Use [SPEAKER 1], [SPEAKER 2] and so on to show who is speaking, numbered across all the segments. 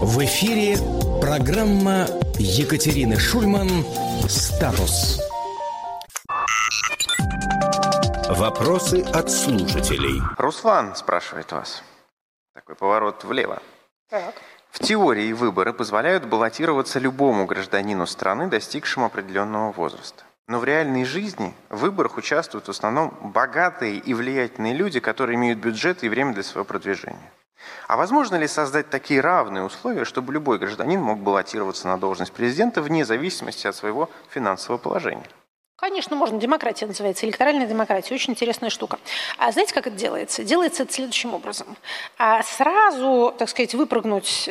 [SPEAKER 1] В эфире программа Екатерины Шульман «Статус». Вопросы от слушателей.
[SPEAKER 2] Руслан спрашивает вас. Такой поворот влево.
[SPEAKER 3] Так.
[SPEAKER 2] В теории выборы позволяют баллотироваться любому гражданину страны, достигшему определенного возраста. Но в реальной жизни в выборах участвуют в основном богатые и влиятельные люди, которые имеют бюджет и время для своего продвижения. А возможно ли создать такие равные условия, чтобы любой гражданин мог баллотироваться на должность президента вне зависимости от своего финансового положения?
[SPEAKER 3] Конечно, можно. Демократия называется, электоральная демократия. Очень интересная штука. А знаете, как это делается? Делается это следующим образом. Сразу, так сказать, выпрыгнуть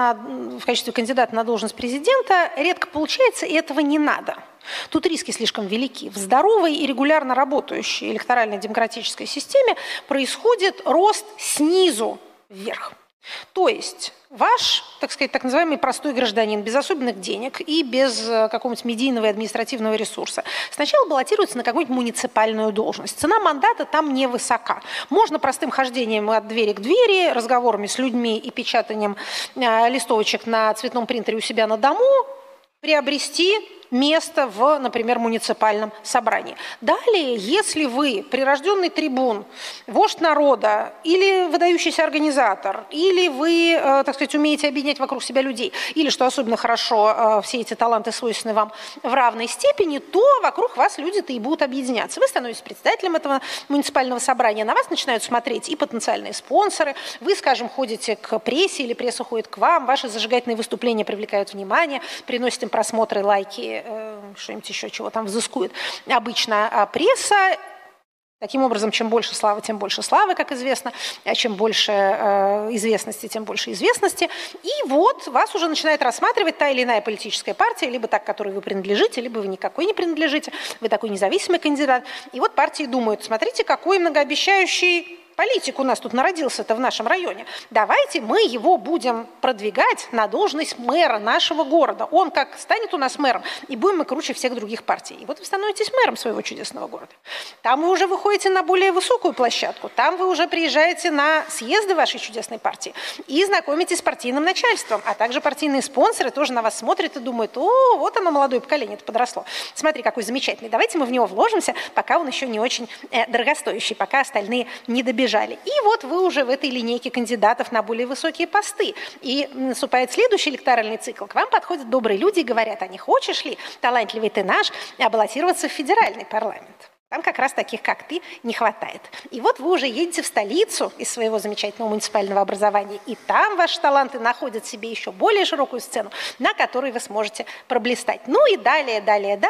[SPEAKER 3] в качестве кандидата на должность президента редко получается, и этого не надо. Тут риски слишком велики. В здоровой и регулярно работающей электоральной демократической системе происходит рост снизу вверх. То есть ваш, так сказать, так называемый простой гражданин без особенных денег и без какого-нибудь медийного и административного ресурса сначала баллотируется на какую-нибудь муниципальную должность. Цена мандата там невысока. Можно простым хождением от двери к двери, разговорами с людьми и печатанием листовочек на цветном принтере у себя на дому приобрести место в, например, муниципальном собрании. Далее, если вы прирожденный трибун, вождь народа, или выдающийся организатор, или вы, так сказать, умеете объединять вокруг себя людей, или, что особенно хорошо, все эти таланты свойственны вам в равной степени, то вокруг вас люди-то и будут объединяться. Вы становитесь председателем этого муниципального собрания, на вас начинают смотреть и потенциальные спонсоры, вы, скажем, ходите к прессе, или пресса ходит к вам, ваши зажигательные выступления привлекают внимание, приносят им просмотры, лайки, что-нибудь еще, чего там взыскует обычно пресса. Таким образом, чем больше славы, тем больше славы, как известно, а чем больше известности, тем больше известности. И вот вас уже начинает рассматривать та или иная политическая партия, либо та, к которой вы принадлежите, либо вы никакой не принадлежите, вы такой независимый кандидат. И вот партии думают, смотрите, какой многообещающий политик у нас тут народился-то в нашем районе. Давайте мы его будем продвигать на должность мэра нашего города. Он как станет у нас мэром, и будем мы круче всех других партий. И вот вы становитесь мэром своего чудесного города. Там вы уже выходите на более высокую площадку, там вы уже приезжаете на съезды вашей чудесной партии и знакомитесь с партийным начальством, а также партийные спонсоры тоже на вас смотрят и думают, о, вот оно, молодое поколение-то подросло. Смотри, какой замечательный. Давайте мы в него вложимся, пока он еще не очень дорогостоящий, пока остальные не добежали. И вот вы уже в этой линейке кандидатов на более высокие посты. И наступает следующий электоральный цикл. К вам подходят добрые люди и говорят, а не хочешь ли, талантливый ты наш, баллотироваться в федеральный парламент? Там как раз таких, как ты, не хватает. И вот вы уже едете в столицу из своего замечательного муниципального образования, и там ваши таланты находят себе еще более широкую сцену, на которой вы сможете проблистать. Ну и далее,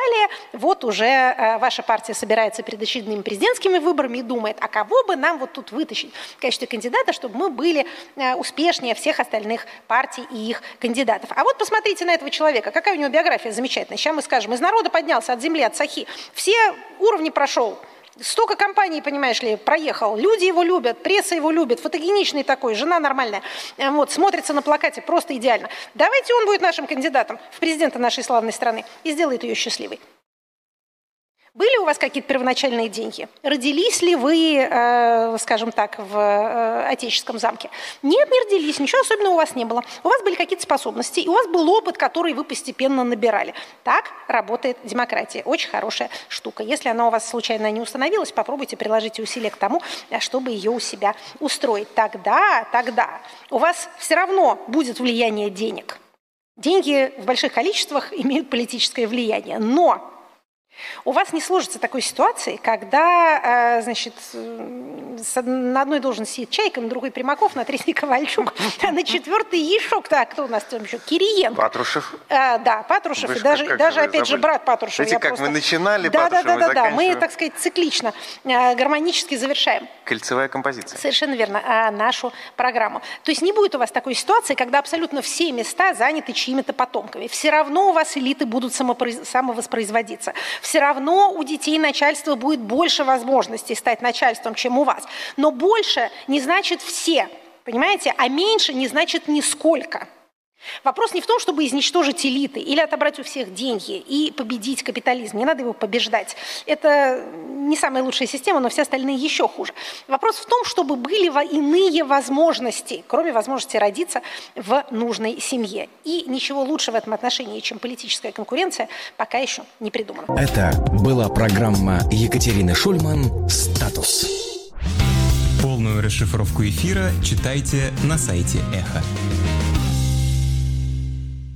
[SPEAKER 3] вот уже ваша партия собирается перед очередными президентскими выборами и думает, а кого бы нам вот тут вытащить в качестве кандидата, чтобы мы были успешнее всех остальных партий и их кандидатов. А вот посмотрите на этого человека, какая у него биография замечательная. Сейчас мы скажем, из народа поднялся, от земли, от сахи. Все уровни прошел. Столько компаний, понимаешь ли, проехал. Люди его любят, пресса его любит, фотогеничный такой, жена нормальная. Вот, смотрится на плакате просто идеально. Давайте он будет нашим кандидатом в президенты нашей славной страны и сделает ее счастливой. Были у вас какие-то первоначальные деньги? Родились ли вы, скажем так, в отеческом замке? Нет, не родились, ничего особенного у вас не было. У вас были какие-то способности, и у вас был опыт, который вы постепенно набирали. Так работает демократия. Очень хорошая штука. Если она у вас случайно не установилась, попробуйте приложить усилия к тому, чтобы ее у себя устроить. Тогда у вас все равно будет влияние денег. Деньги в больших количествах имеют политическое влияние, но у вас не сложится такой ситуации, когда, значит, на одной должности сидит Чайка, на другой Примаков, на третьей Ковальчук, а на четвертой Ешок. Так, кто у нас там еще? Кириенко.
[SPEAKER 2] Патрушев.
[SPEAKER 3] Да, Патрушев. И даже опять же, брат Патрушева.
[SPEAKER 2] Видите, как мы начинали, Патрушев,
[SPEAKER 3] да. Мы, так сказать, циклично, гармонически завершаем.
[SPEAKER 2] Кольцевая композиция.
[SPEAKER 3] Совершенно верно. Нашу программу. То есть не будет у вас такой ситуации, когда абсолютно все места заняты чьими-то потомками. Все равно у вас элиты будут самовоспроизводиться. Все равно у детей начальства будет больше возможностей стать начальством, чем у вас. Но больше не значит все, понимаете? А меньше не значит нисколько. Вопрос не в том, чтобы изничтожить элиты или отобрать у всех деньги и победить капитализм. Не надо его побеждать. Это не самая лучшая система, но все остальные еще хуже. Вопрос в том, чтобы были иные возможности, кроме возможности родиться в нужной семье. И ничего лучше в этом отношении, чем политическая конкуренция, пока еще не придумано.
[SPEAKER 1] Это была программа Екатерины Шульман «Статус».
[SPEAKER 4] Полную расшифровку эфира читайте на сайте Эхо.